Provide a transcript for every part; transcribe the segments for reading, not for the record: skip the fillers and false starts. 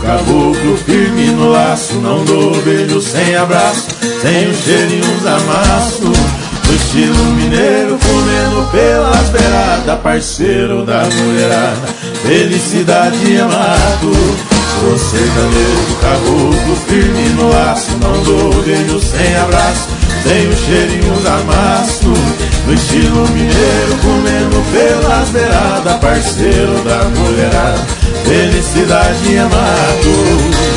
caboclo firme no laço, não dou beijo sem abraço, sem os cheirinhos amasso. No estilo mineiro, comendo pelas beiradas, parceiro da mulherada, felicidade e mato. Sou sertanejo, caboclo firme no laço, não dou beijo sem abraço, sem os cheirinhos amasso. No estilo mineiro, comendo pelas beiradas, parceiro da mulherada, felicidade e mato.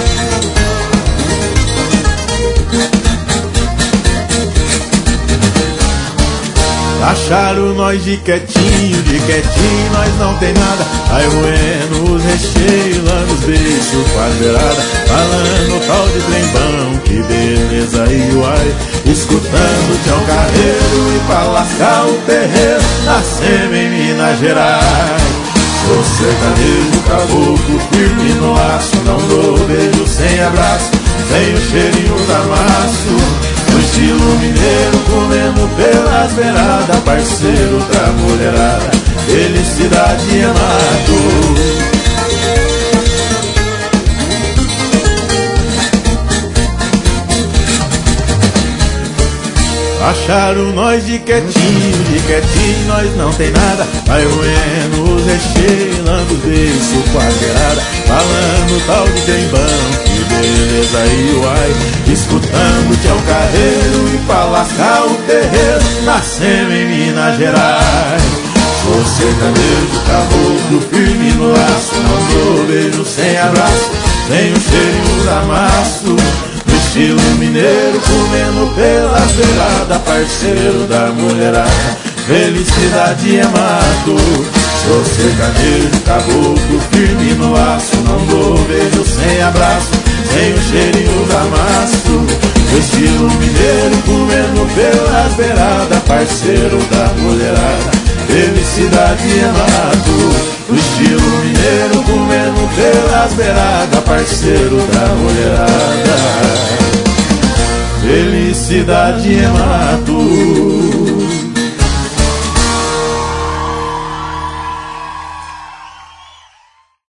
Acharam nós de quietinho nós não tem nada. Vai roendo os recheios, lando os beiços com a beirada, falando tal de trembão, que beleza e uai. Escutando Tião Carreiro e pra lascar o terreiro, nascemos em Minas Gerais. Sou sertanejo, caboclo firme no laço, não dou beijo sem abraço, sem o cheirinho da maço. No estilo mineiro, comendo pelas beiradas, parceiro da mulherada, felicidade e mato. Acharam nós de quietinho nós não tem nada. Vai roendo os recheios, lando os beiços com a beirada, falando tal de trembão, que beleza e uai. Escutando Tião Carreiro e pra lascar o terreiro, nascemos em Minas Gerais. Sou sertanejo, caboclo firme no laço, não dou beijo sem abraço, sem o cheirinho da maço. No estilo mineiro, comendo pelas beiradas, parceiro da mulherada, felicidade é mato. Sou sertanejo, caboclo firme no laço, não dou beijo sem abraço, sem o cheirinho da maço. No estilo mineiro, comendo pelas beiradas, parceiro da mulherada, felicidade é mato. No estilo mineiro, comendo pelas beiradas, parceiro da mulherada, felicidade é mato.